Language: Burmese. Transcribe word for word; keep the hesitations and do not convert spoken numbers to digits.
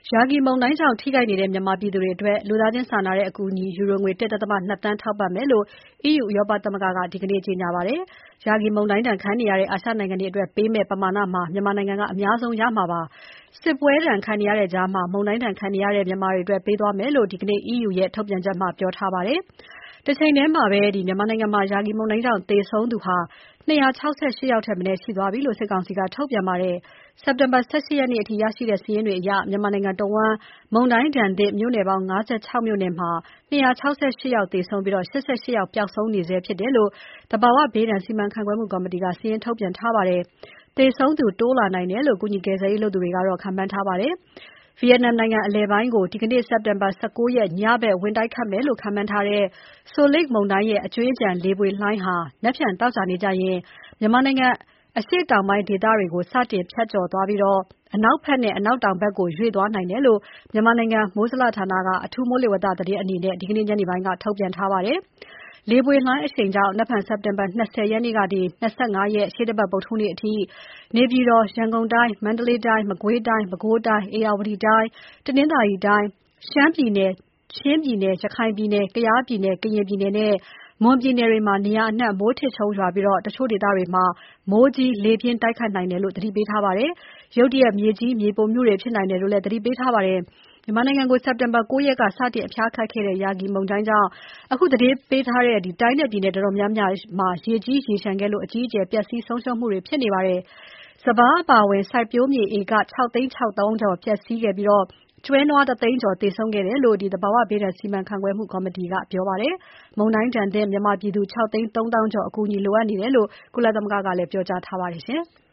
ရာဂီမုန်တိုင်းကြောင့်ထိခိုက်နေတဲ့မြန်မာပြည်သူတွေအတွက်လူသားချင်းစာနာတဲ့အကူအညီ ယူရိုငွေ ၁.၂ သန်းထောက်ပံ့မယ်လို့ အီးယူ ဥရောပသမဂ္ဂက ဒီကနေ့ ကြေညာပါတယ်။ ရာဂီမုန်တိုင်းဒဏ်ခံနေရတဲ့ အာရှနိုင်ငံတွေအတွက်ပေးမယ့်ပမာဏမှာ မြန်မာနိုင်ငံကအများဆုံးရမှာဖြစ်ပါတယ်။ စစ်ပွဲဒဏ်ခံနေရတဲ့ကြားမှာ မုန်တိုင်းဒဏ်ခံနေရတဲ့မြန်မာတွေအတွက်ပေးသွားမယ်လို့ ဒီကနေ့ အီးယူရဲ့ထုတ်ပြန်ချက်မှာ ပြောထားပါတယ်။ တချိန်ထဲမှာပဲ မြန်မာနိုင်ငံမှာ ရာဂီမုန်တိုင်းကြောင့်သေဆုံးသူ ၂၆၈ ယောက်ထက်မနည်းရှိသွားပြီလို့ စစ်ကောင်စီက ထုတ်ပြန်ပါတယ်။ စက်တင်ဘာ ၁၈ ရက်နေ့အထိရရှိတဲ့စာရင်းတွေအရ မြန်မာနိုင်ငံတဝန်း မုန်တိုင်းဒဏ်သင့် မြို့နယ်ပေါင်း ၅၆ မြို့နယ်မှာ ၂၆၈ ယောက်သေဆုံးပြီး ၈၈ ယောက်ပျောက်ဆုံးနေဆဲဖြစ်တယ်လို့ သဘာဝဘေးဒဏ်စီမံခန့်ခွဲမှုကော်မတီက စာရင်းထုတ်ပြန်ထားပါတယ်။ သေဆုံးသူတိုးလာနိုင်တယ်လို့ ကူညီကယ်ဆယ်ရေးလုပ်သူတွေကတော့ ခန့်မှန်းထားပါတယ်။ ဗီယက်နမ်နိုင်ငံအလယ်ပိုင်းကို ဒီနေ့ စက်တင်ဘာ ၁၉ ရက် ညဘက် ဝင်တိုက်ခတ်မယ်လို့ ခန့်မှန်းထားတဲ့ Soulik မုန်တိုင်းရဲ့ အကြွင်းအကျန်လေပွေလှိုင်းဟာ နက်ဖြန်သောကြာနေ့ကျရင် မြန်မာနိုင်ငံအရှေ့တောင်ပိုင်းဒေသတွေကို စတင်ဖြတ်ကျော်သွားပြီး အနောက်ဘက်နဲ့ အနောက်တောင်ဘက်ကို ရွေ့သွားနိုင်တယ်လို့ မြန်မာနိုင်ငံမိုးဇလဌာနက အထူးမိုးလေဝသသတင်းအနေနဲ့ ဒီနေ့ညနေပိုင်းက ထုတ်ပြန်ထားပါတယ်။ လေပွေလှိုင်းအရှိန်ကြောင့် နက်ဖြန်စက်တင်ဘာ ၂၀ ရက်ကနေ ၂၅ ရက် ရှေ့တပတ် ဗုဒ္ဓဟူးနေ့အထိ နေပြည်တော်၊ ရန်ကုန်တိုင်း၊ မန္တလေးတိုင်း၊ မကွေးတိုင်း၊ ပဲခူးတိုင်း၊ ဧရာဝတီတိုင်း၊ တနင်္သာရီတိုင်း၊ ရှမ်းပြည်နယ်၊ ချင်းပြည်နယ်၊ ရခိုင်ပြည်နယ်၊ ကယားပြည်နယ်၊ ကရင်ပြည်နယ်နဲ့ မွန်ပြည်နယ်တွေမှာ နေရာအနှံ့ မိုးထစ်ချုန်းရွာပြီး တချို့ဒေသတွေမှာ မိုးကြီးလေပြင်းတိုက်ခတ်နိုင်တယ်လို့ သတိပေးထားပါတယ်။ ရုတ်တရက် မြေကြီး မြေပြိုမှုတွေဖြစ်နိုင်တယ်လို့လည်း သတိပေးထားပါတယ်။ မြန်မာနိုင်ငံကို စက်တင်ဘာ ၉ ရက်က စတင်အဖျားခတ်ခဲ့တဲ့ ရာဂီမုန်တိုင်းကြောင့် အခုသတိပေးထားတဲ့ တိုင်းနဲ့ပြည်နယ်တော်တော်များများမှာ ရေကြီးရေလျှံခဲ့လို့ အကြီးအကျယ် ပျက်စီးဆုံးရှုံးမှုတွေဖြစ်နေပါတယ်။ စပါးအပါအဝင် စိုက်ပျိုးမြေဧက ၆ သိန်း ၆ သောင်းကျော် ပျက်စီးခဲ့ပြီး ကျွဲနွား ၁ သိန်းကျော် သေဆုံးခဲ့တယ်လို့ သဘာဝဘေးဒဏ်စီမံခန့်ခွဲမှုကော်မတီက ပြောပါတယ်။ မုန်တိုင်းဒဏ်သင့် မြန်မာပြည်သူ ၆ သိန်း ၃ သောင်းကျော် အကူအညီလိုအပ်နေတယ်လို့ ကုလသမဂ္ဂကလည်း ပြောကြားထားပါတယ်။